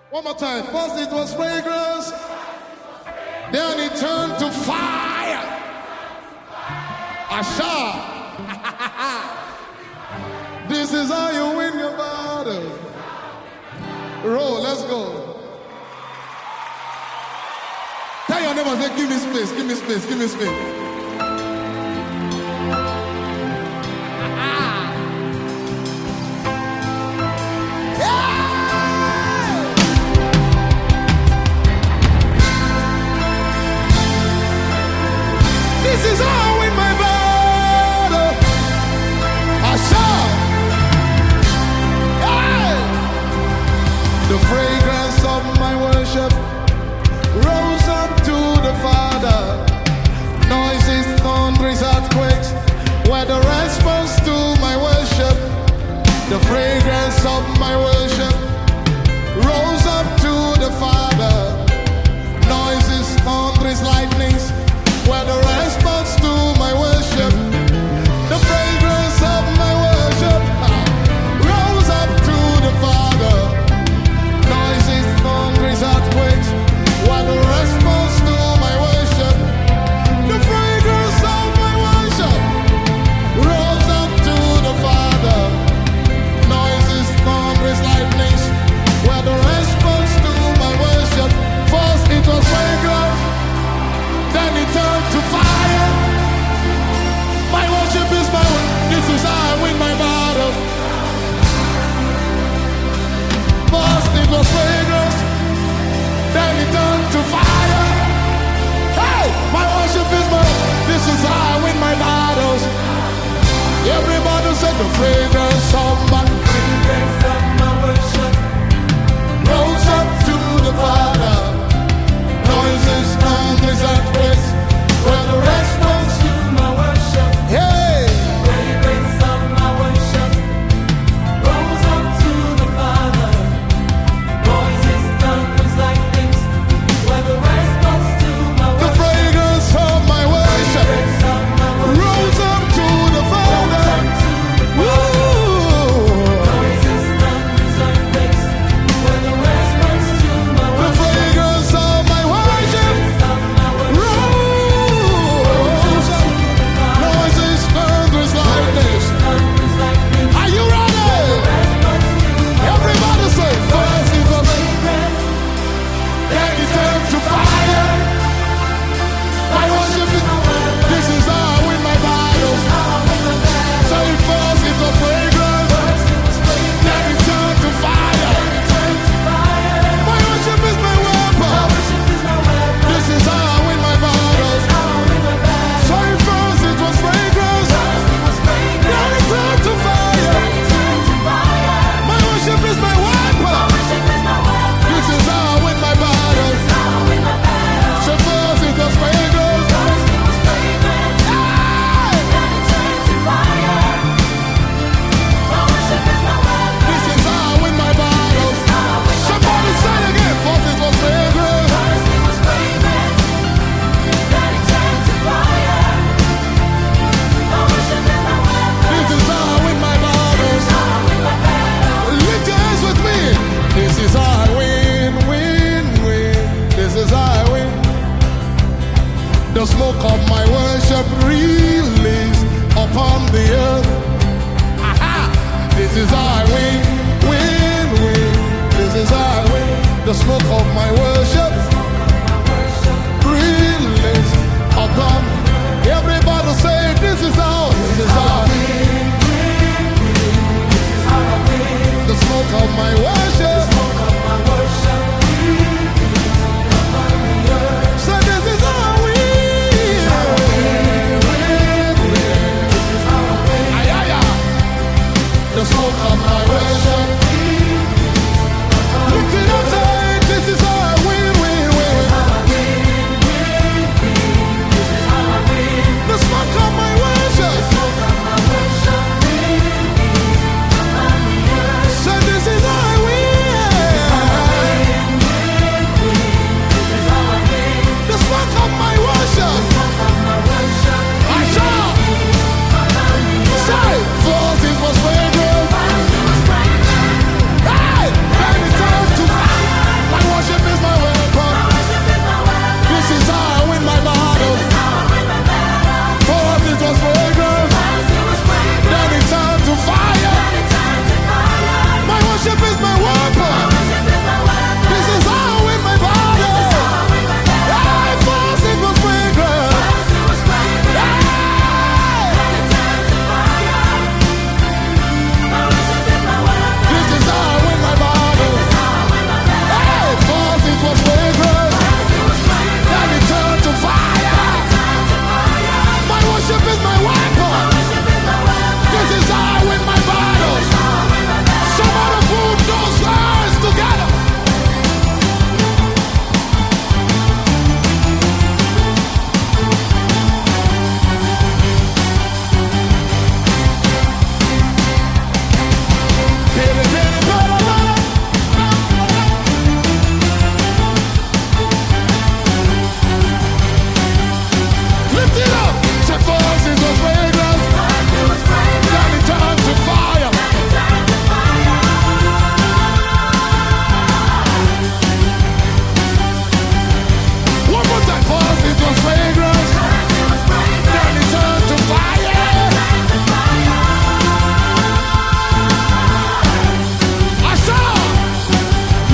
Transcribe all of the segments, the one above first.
One more time. First it was fragrance, then it turned to fire. Asha. This is how you win your battle. Roll, let's go. Tell your neighbor, say, give me space, give me space, give me space. This is how I win my battle. Asha. The fragrance of my worship rose up to the Father. Noises, thunders, earthquakes were the response to my worship. The fragrance of my worship rose up to the Father. Noises, thunders, lightnings were the response to my worship. The fragrance of my worship rose up to the Father. Noises, thunders, earthquakes were the response to my worship. The fragrance of my worship rose up to the Father. Noises, thunders, lightnings were the response to my worship. First it was fragrance, then it turned to fire. My worship is my way. This is how I win my battle. First it was fragrance, then it turned to fire. Hey, my worship is my way. This is how I win my battles. Everybody said the fragrance of my worship rose up to the Father. Noises, thunders, earthquakes were the response to my worship. Hey! Fragrance of my worship rose up to the Father. Noises, thunders, lightnings were the response to my worship. The fragrance of my worship rose up to the Father. Noises, thunders, earthquakes were the response to my worship. The fragrance of my worship rose up. Noises, thunders, lightnings. Are you ready? Everybody say, first it was fragrance, then it turned to fire. My worship is, this is how I win my battles. Say first it was fragrance, then it turned to fire. My worship is my weapon. This is how I win my battles. Say first it was fragrance, then it turned to fire. My worship is my weapon. This is how I win my battles. So first it was fragrance. This is how I win my battles. Somebody say it again. First it was fragrance. This is how I win my battles. Lift your hands with me. This is how I win, win, win. This is how I win. The smoke of my worship released upon the earth. Aha! This is how I win, win, win. This is how I win. The smoke of my worship released upon. Everybody say, this is how. This is how. The smoke of my worship. So this is how I win. Ay, ay, ay. The smoke of my worship. Lift it up, say, this is how I win, win, win. The smoke of my worship. So this is how I win.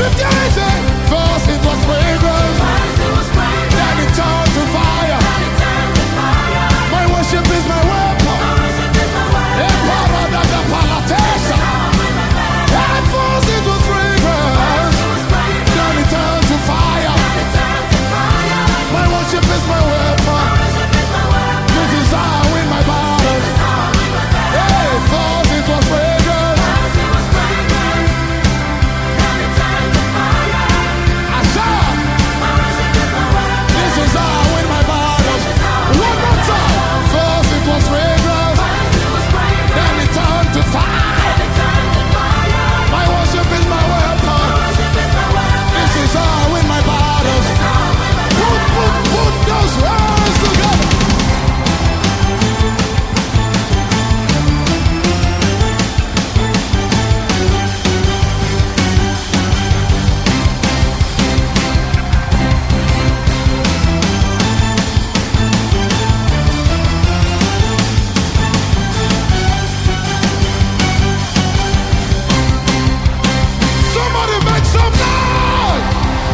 Lift your hands and first it was fragrance. Then it turned to fire. My worship is my weapon. At first it was fragrance. Then it turned to fire. My worship is my weapon. This is how I win my battles. Hey, first it was fragrance. I saw. This is how I win my battles. One more time. First it was fragrance. Then it turned to fire. My worship is my weapon. This is how I win my battles. Put those words together. Somebody make some noise.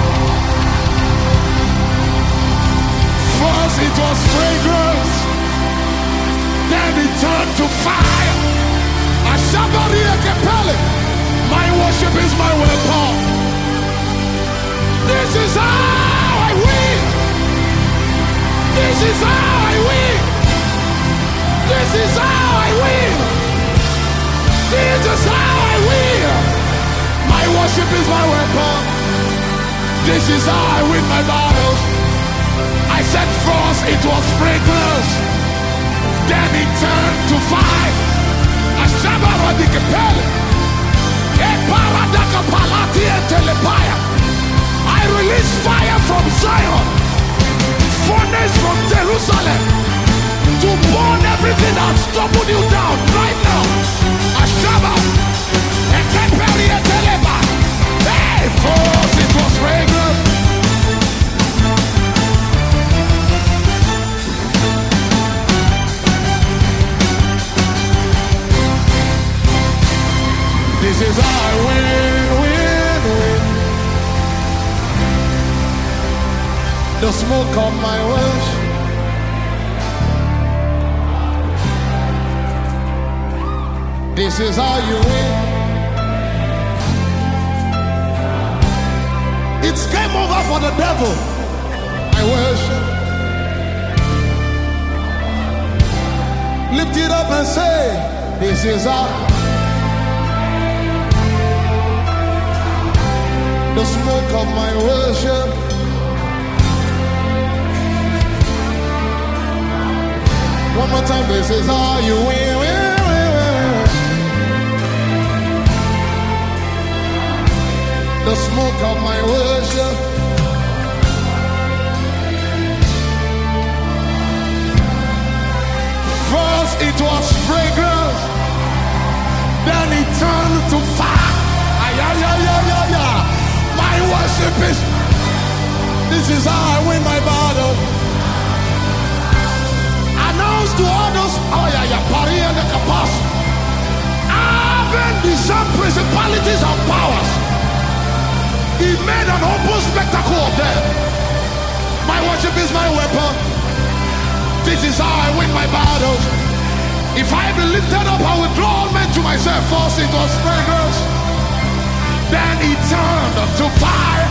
First it was fragrance, then it turned to fire. Somebody can tell it. My worship is my weapon. This is how I win. This is how I win. This is how I win. This is how I win. My worship is my weapon. This is how I win my battles. I said first it was fragrance, then it turned to fire. Ashabara di Kepele, Eparadaka Palati and Telepaya. I release fire from Zion, furnace from Jerusalem, to burn everything that's troubled you down right now. Ashaba, Ekeperi and Teleba. Hey, first it was fragrance. This is how I win. The smoke of my worship. This is how you win. It's game over for the devil. I worship. Lift it up and say, this is how. The smoke of my worship. One more time, this is how you win. The smoke of my worship. First it was fragrance, then it turned to fire. My worship is. This is how I win my battle. Announce to others. Pari and the Kapas. Having discerned principalities and powers, he made an open spectacle of them. My worship is my weapon. This is how I win my battles. If I be lifted up, I will draw all men to myself. First it was fragrance, then he turned to fire.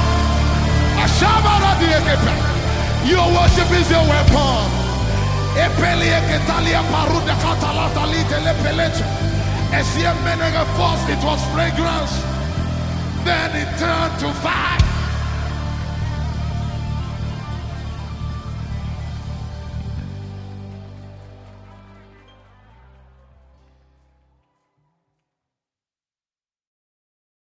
Your worship is your weapon. First it was fragrance, then it turned to fire.